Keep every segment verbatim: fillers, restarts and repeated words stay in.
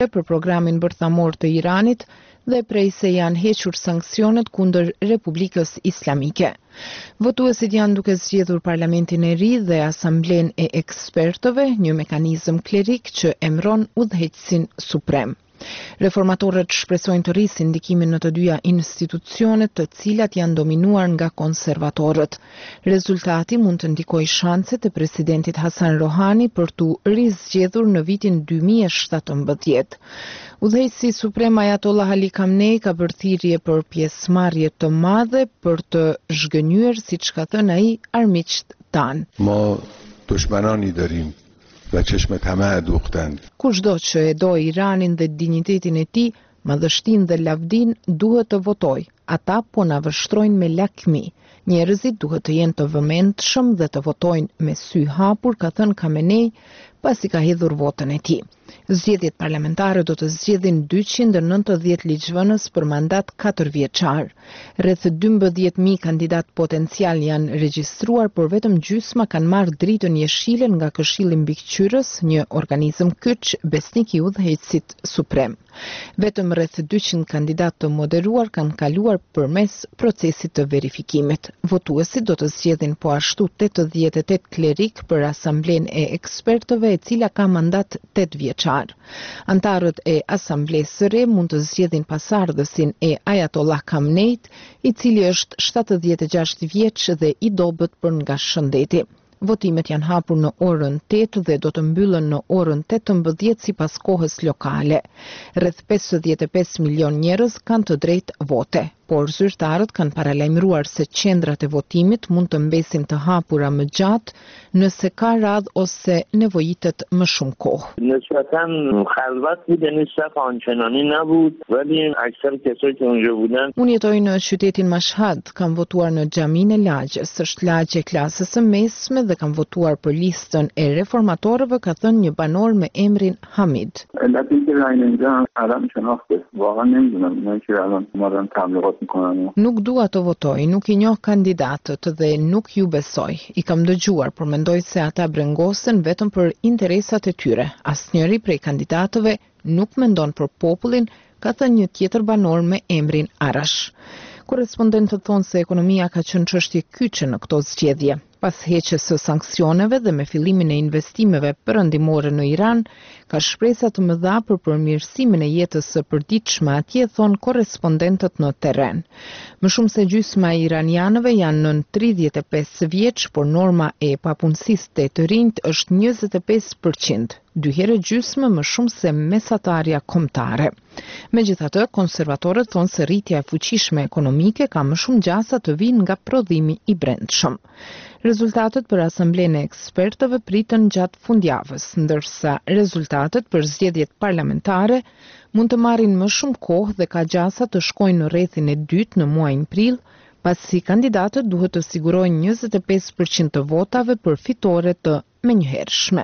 për programin bërthamor të Iranit dhe prej se janë hequr sanksionet kundër Republikës Islamike. Votuesit janë duke zgjedhur parlamentin e ri dhe asamblen e ekspertëve, një mekanizëm klerik që emëron udhëheqësin suprem. Reformatorët shpresojnë të rrisin ndikimin në të dyja institucionet, të cilat janë dominuar nga konservatorët. Rezultati mund të ndikojë shanset e presidentit Hasan Rohani për tu rizgjedhur në vitin dy mijë e shtatëmbëdhjetë. Udhëheqësi suprem Ayatollah Ali Khamenei ka bërë thirrje për pjesëmarrje të madhe për të zhgënjur, siç ka thënë ai, armiqt tan. Ma dushmanani darim و چشم طمع دوختند. Kushdo që e do Iranin dhe dinjitetin e tij, madhështinë dhe lavdin duhet të votojë. Ata po na vështrojnë me lakmi. Njerëzit duhet të jenë të vëmendshëm dhe të votojnë me sy hapur, ka thënë Khamenei pasi ka hedhur votën e tij. Zgjedhjet parlamentare do të zgjedhin dyqind e nëntëdhjetë ligjvënës për mandat katër vjeçar. Rreth dymbëdhjetë mijë kandidat potencial janë regjistruar, por vetëm gjysma kanë marrë dritën jeshile nga Këshilli Mbikëqyrës, një organizëm kyç besnik i udhëheqësit suprem. Vetëm rreth dyqind kandidat të moderuar kanë kaluar përmes procesit të verifikimit. Votuesit do të zgjedhin po ashtu tetëdhjetë e tetë klerik për asamblen e ekspertëve, e cila ka mandat tetë vjeçar. Antarët e asamblesë së re mund të zgjedhin pasardhësin e Ayatollah Khameneit, i cili është shtatëdhjetë e gjashtë vjeç dhe i dobët për nga shëndeti. Votimet janë hapur në orën tetë dhe do të mbyllen në orën tetëmbëdhjetë sipas kohës lokale. Rreth pesëdhjetë e pesë milion njerëz kanë të drejtë vote, por zyrtarët kanë paralajmëruar se qendrat e votimit mund të mbesin të hapura më gjatë nëse ka radhë ose nevojitet më shumë kohë. نسبتاً خلوت بود، یعنی صف آنچنانی نبود، ولی اکثر کسایی که اونجا بودن. Unë jetoj në qytetin Mashhad, kam votuar në xhamin e lagjës, është lagje klasës së mesme dhe kam votuar për listën e reformatorëve, ka thënë një banor me emrin Hamid. علتی که رای نمیدم الان شناخته واقعا نمیدونم اینا که الان اومدن تبلیغات میکنن. Nuk dua të votoj, nuk i njoh kandidatët dhe nuk ju besoj. I kam dëgjuar, por mendoj se ata brengosen vetëm për interesat e tyre. Asnjëri prej kandidatëve nuk mendon për popullin, ka thënë një tjetër banor me emrin Arash. Korrespondentët thonë se ekonomia ka qenë çështje kyçe në këto zgjedhje. Pas heqjes së sanksioneve dhe me fillimin e investimeve perëndimore në Iran, ka shpresa të mëdha për përmirësimin e jetës së përditshme atje, thonë korrespondentët në terren. Më shumë se gjysma e iranianëve janë nën tridhjetë e pesë vjeç, por norma e papunësisë të të rinjt është njëzet e pesë përqind, dy herë gjysmë më shumë se mesatarja kombëtare. Megjithatë, konservatorët thonë se rritja e fuqishme ekonomike ka më shumë gjasa të vinë nga prodhimi i brendshëm. Rezultatet për asamblenë e ekspertëve priten gjatë fundjavës, ndërsa rezultatet për zgjedhjet parlamentare mund të marrin më shumë kohë dhe ka gjasa të shkojnë në rrethin e dytë në muajin prill, pasi kandidatët duhet të sigurojnë njëzet e pesë përqind të votave për fitore të menjëhershme.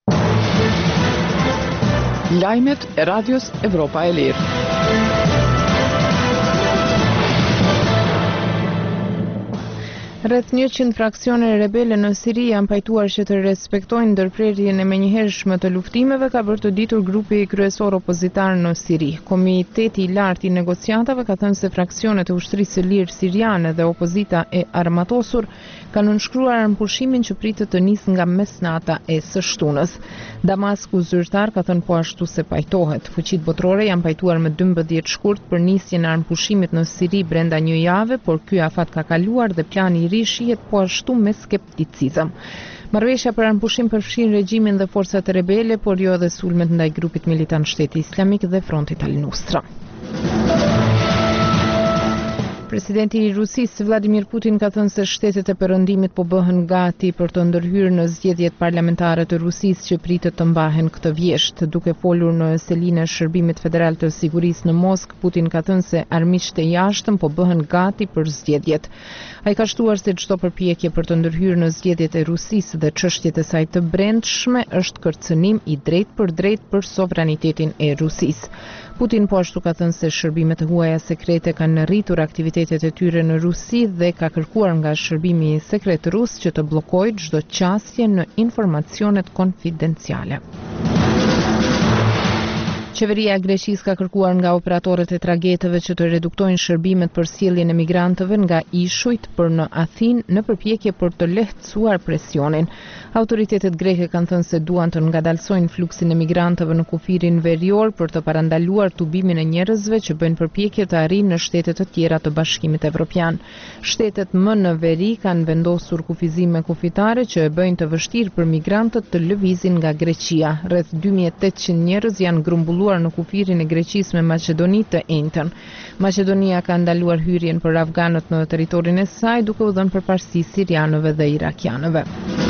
Lajmet e Radios Evropa e Lirë. Rreth njëqind fraksione rebele në Siri janë pajtuar që të respektojnë ndërprerjen e menjëhershme të luftimeve, ka bërë të ditur grupi kryesor opozitar në Siri. Komiteti i lartë i negociatave ka thënë se fraksionet e ushtrisë së lirë siriane dhe opozita e armatosur kanë nënshkruar pushimin që pritet të nisë nga mesnata e së shtunës. Damasku zyrtar ka thënë po ashtu se pajtohet. Fuqitë botërore janë pajtuar me dymbëdhjetë shkurt për nisjen e armpushimit në Siri brenda një jave, por ky afat ka kaluar dhe plani i ri shihet po ashtu me skepticizëm. Marrëveshja për armpushim përfshin regjimin dhe forcat rebele, por jo edhe sulmet ndaj grupit militant Shteti Islamik dhe Frontit Al-Nusra. Presidenti i Rusisë Vladimir Putin ka thënë se shtetet e perëndimit po bëhen gati për të ndërhyrë në zgjedhjet parlamentare të Rusisë që pritet të mbahen këtë vjesht. Duke folur në selinë e Shërbimit Federal të Sigurisë në Moskë, Putin ka thënë se armiqtë e jashtëm po bëhen gati për zgjedhjet. Ai ka shtuar se çdo përpjekje për të ndërhyrë në zgjedhjet e Rusisë dhe çështjet e saj të brendshme është kërcënim i drejtë për drejtë për sovranitetin e Rusisë. Putin po ashtu ka thënë se shërbimet e huaja sekrete kanë rritur aktivitetet e tyre në Rusi dhe ka kërkuar nga shërbimi sekret rus që të bllokojë çdo qasje në informacionet konfidenciale. Qeveria e Greqisë ka kërkuar nga operatorët e tragjeteve që të reduktojnë shërbimet për sjelljen e migrantëve nga ishujt për në Athinë në përpjekje për të lehtësuar presionin. Autoritetet greke kanë thënë se duan të ngadalsojnë fluksin e migrantëve në kufirin verior për të parandaluar tubimin e njerëzve që bëjnë përpjekje të arrijnë në shtete të tjera të Bashkimit Evropian. Shtetet më në veri kanë vendosur kufizime kufitare që e bëjnë të vështirë për migrantët të lëvizin nga Greqia. Rreth dy mijë e tetëqind njerëz janë grumbull në kufirin e Greqisë me Maqedoni të enjtën. Maqedonia ka ndaluar hyrjen për afganët në territorin e saj duke u dhënë përparësi sirianëve dhe irakianëve.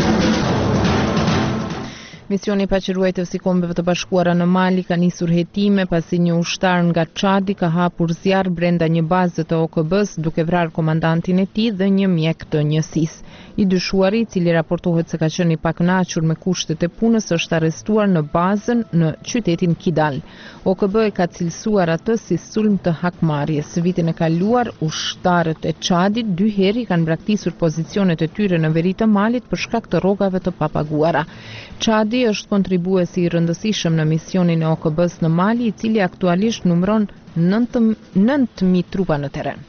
Misioni i paqëruesve i Kombeve të Bashkuara në Mali ka nisur hetime pasi një ushtar nga Çadi ka hapur zjarr brenda një baze të O K B-s duke vrarë komandantin e tij dhe një mjek të njësisë. I dyshuari, i cili raportohet se ka qenë i pakënaqur me kushtet e punës, është arrestuar në bazën në qytetin Kidal. O K B e ka cilësuar atë si sulm të hakmarrjes. Vitin e kaluar, ushtarët e Çadit dy herë kanë braktisur pozicionet e tyre në veri të Malit për shkak të rrogave të papaguara. Çadi është kontribuesi i rëndësishëm në misionin e O K B-s në Mali, i cili aktualisht numëron nëntë mijë trupa në terren.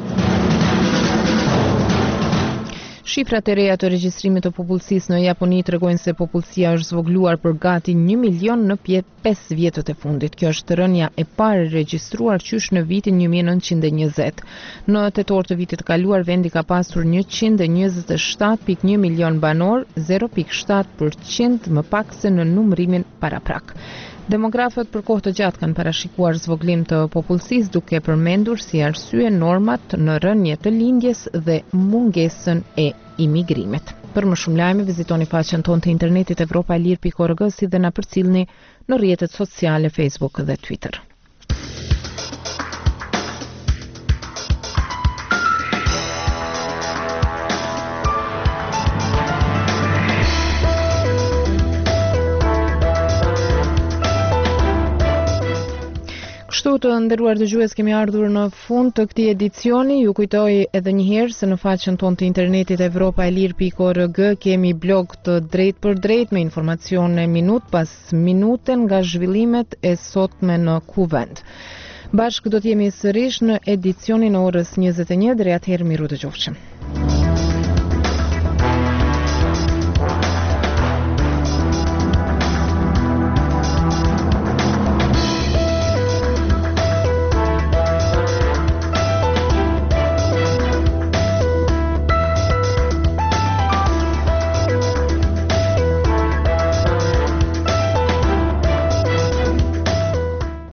Shifrat e reja të regjistrimit të popullsisë në Japoni tregojnë se popullsia është zvogluar për gati një milion në pesë vjetët e fundit. Kjo është rënja e parë regjistruar qysh në vitin një mijë e nëntëqind e njëzet. Në tetor të vitit kaluar, vendi ka pasur njëqind e njëzet e shtatë pikë një milion banor, zero pikë shtatë përqind më pak se në numërimin paraprak. Demografët për kohë të gjatë kanë parashikuar zvoglim të popullsisë duke përmendur si arsye normat në rënje të lindjes dhe mungesën e imigrimit. Për më shumë lajme vizitoni faqen tonë të internetit evropa e lirë pikë org si dhe na përcillni në rrjetet sociale Facebook dhe Twitter. Kështu të nderuar dëgjues, kemi ardhur në fund të këtij edicioni. Ju kujtoj edhe një herë se në faqen tonë të internetit evropa e lirë pikë org kemi blog të drejt për drejt me informacione minut pas minute nga zhvillimet e sotme në kuvend. Bashkë do të jemi sërish në edicionin e orës njëzet e një, deri atëherë miru dëgjofshim.